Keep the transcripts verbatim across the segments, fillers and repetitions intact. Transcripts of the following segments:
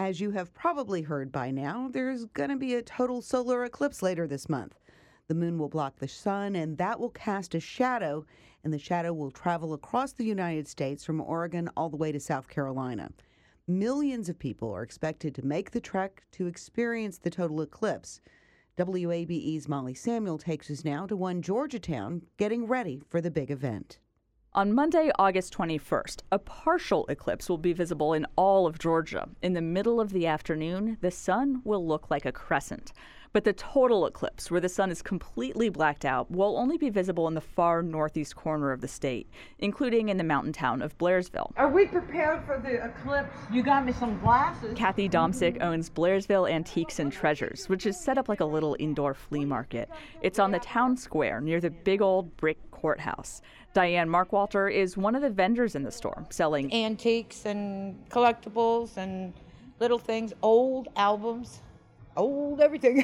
As you have probably heard by now, there's going to be a total solar eclipse later this month. The moon will block the sun, and that will cast a shadow, and the shadow will travel across the United States from Oregon all the way to South Carolina. Millions of people are expected to make the trek to experience the total eclipse. W A B E's Molly Samuel takes us now to one Georgetown getting ready for the big event. On Monday, August twenty-first, a partial eclipse will be visible in all of Georgia. In the middle of the afternoon, the sun will look like a crescent. But the total eclipse, where the sun is completely blacked out, will only be visible in the far northeast corner of the state, including in the mountain town of Blairsville. Are we prepared for the eclipse? You got me some glasses. Kathy Domsick owns Blairsville Antiques and Treasures, which is set up like a little indoor flea market. It's on the town square near the big old brick courthouse. Diane Markwalter is one of the vendors in the store, selling antiques and collectibles and little things, old albums. Old everything.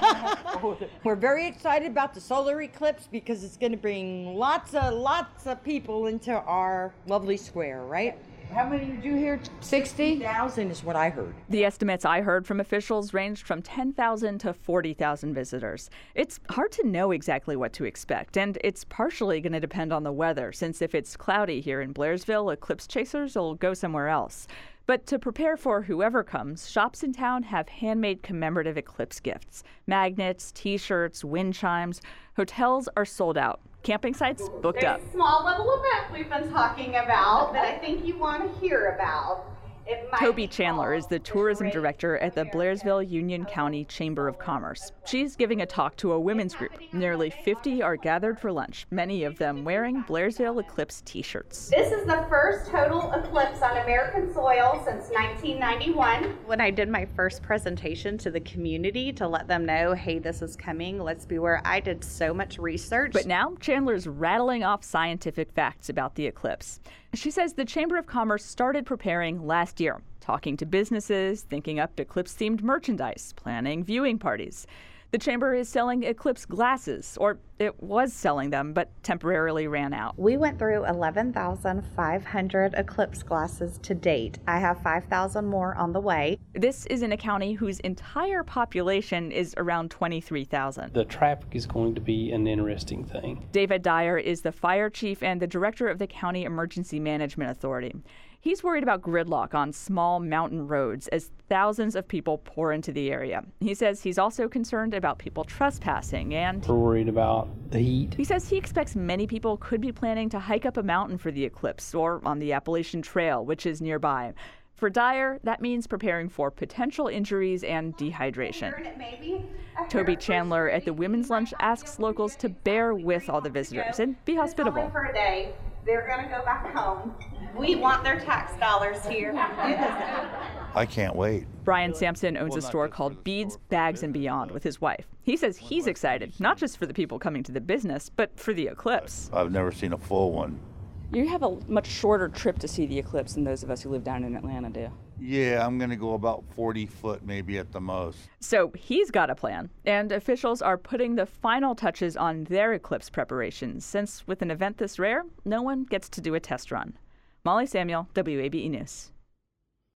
We're very excited about the solar eclipse because it's going to bring lots of lots of people into our lovely square, right? How many did you hear? sixty thousand is what I heard. The estimates I heard from officials ranged from ten thousand to forty thousand visitors. It's hard to know exactly what to expect, and it's partially going to depend on the weather, since if it's cloudy here in Blairsville, eclipse chasers will go somewhere else. But to prepare for whoever comes, shops in town have handmade commemorative eclipse gifts. Magnets, T-shirts, wind chimes. Hotels are sold out. Camping sites booked There's up. There's a small little event we've been talking about that I think you want to hear about. Toby Chandler is the tourism director at the Blairsville Union County Chamber of Commerce. She's giving a talk to a women's group. Nearly fifty are gathered for lunch, many of them wearing Blairsville Eclipse T-shirts. This is the first total eclipse on American soil since nineteen ninety-one. When I did my first presentation to the community to let them know, hey, this is coming, let's beware, I did so much research. But now Chandler's rattling off scientific facts about the eclipse. She says the Chamber of Commerce started preparing last year, talking to businesses, thinking up eclipse-themed merchandise, planning viewing parties. The Chamber is selling eclipse glasses, or it was selling them, but temporarily ran out. We went through eleven thousand five hundred eclipse glasses to date. I have five thousand more on the way. This is in a county whose entire population is around twenty-three thousand. The traffic is going to be an interesting thing. David Dyer is the fire chief and the director of the County Emergency Management Authority. He's worried about gridlock on small mountain roads as thousands of people pour into the area. He says he's also concerned about people trespassing and... We're worried about the heat. He says he expects many people could be planning to hike up a mountain for the eclipse or on the Appalachian Trail, which is nearby. For Dyer, that means preparing for potential injuries and dehydration. Toby Chandler at the Women's Lunch asks locals to bear with all the visitors and be hospitable. For a day, they're going to go back home. We want their tax dollars here. I can't wait. Brian Sampson owns a store called Beads, Bags, and Beyond with his wife. He says he's excited, not just for the people coming to the business, but for the eclipse. I've never seen a full one. You have a much shorter trip to see the eclipse than those of us who live down in Atlanta do. Yeah, I'm going to go about forty foot maybe at the most. So he's got a plan, and officials are putting the final touches on their eclipse preparations, since with an event this rare, no one gets to do a test run. Molly Samuel, W A B E News.